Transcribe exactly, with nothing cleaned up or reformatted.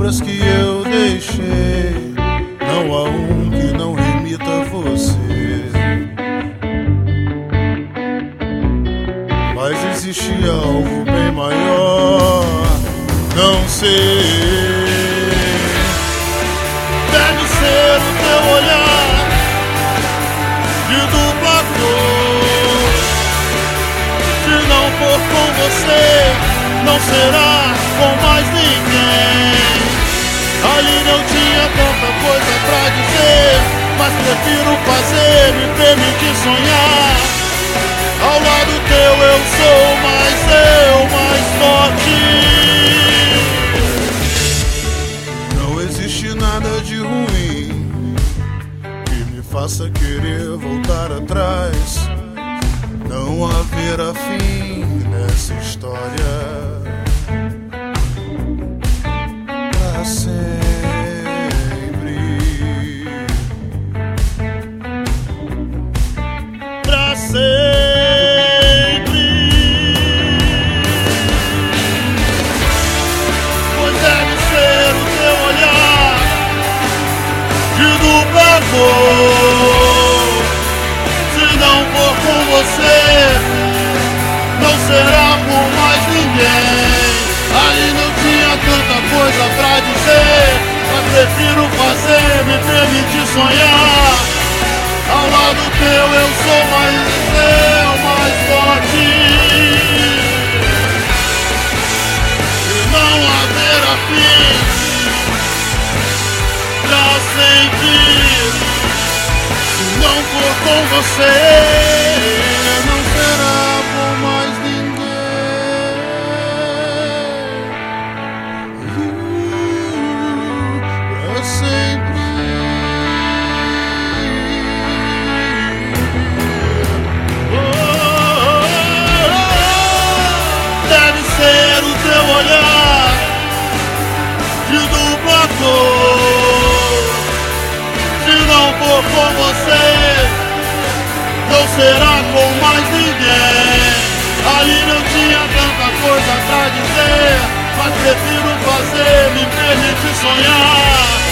palavras que eu deixei, não há um que não remita a você. Mas existe algo bem maior, não sei. Deve ser o teu olhar de dupla cor. Se não for com você, não será com mais ninguém. Ali não tinha tanta coisa pra dizer, mas prefiro fazer, me permitir sonhar. Ao lado teu eu sou mais eu, mais forte. Não existe nada de ruim que me faça querer voltar atrás. Não haverá fim nessa história. Pra sempre. Pra sempre. Pois deve ser o teu olhar de dupla cor. Se não for com você, não será com mais ninguém. Ali não tinha tanta coisa pra dizer, mas prefiro fazer, me permitir sonhar. Ao lado teu eu sou mais eu, mais forte. E não haverá fim pra sempre. Se não for com você, não será com mais ninguém. Pra sempre. Deve ser o teu olhar de dupla cor. Se não for com você, não será com mais ninguém. Ali não tinha tanta coisa pra dizer, mas prefiro fazer, me permitir sonhar.